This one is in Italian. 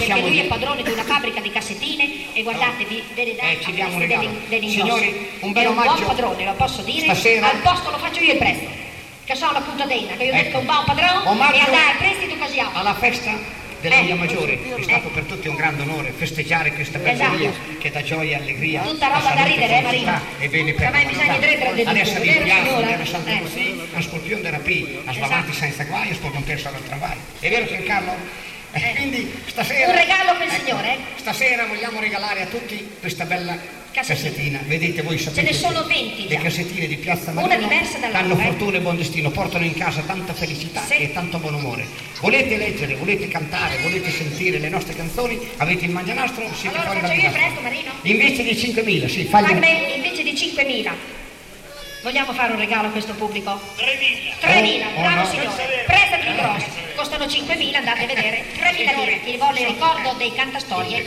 perché lui è padrone di una fabbrica di cassettine e guardate, vi deve dare ci diamo un regalo. degli Signori, un bel è omaggio. buon padrone, lo posso dire, Stasera. al posto lo faccio io il prestito, che sono la contadina, che io ho detto che un buon padrone Omaggio e a dare il prestito così ha. alla festa della Via Maggiore. È stato per tutti un grande onore festeggiare questa bella via che dà gioia e allegria. Tutta roba da ridere, Marino. E bene per Ma bisogna dire adesso vero, viviamo signora? interessante così, la scorpione da rapì, a sbavarti senza guai, sto contento al travaglio. È vero Giancarlo? Quindi stasera un regalo per il signore? Stasera vogliamo regalare a tutti questa bella cassettina. Vedete, voi sapete, ce ne sono 20 le già. cassettine di Piazza Una Marino diversa dall'altra, danno fortuna e buon destino, portano in casa tanta felicità e tanto buon umore. Volete leggere, volete cantare, volete sentire le nostre canzoni, avete il mangianastro, siete allora fuori faccio dal io il disastro. presto, Marino? Invece di 5.000, sì, Ma fagli a me invece di 5.000 vogliamo fare un regalo a questo pubblico? 3.000, bravo no. signore, prestati grosso, costano 5.000, andate a vedere, 3.000 lire, chi vuole il ricordo dei cantastorie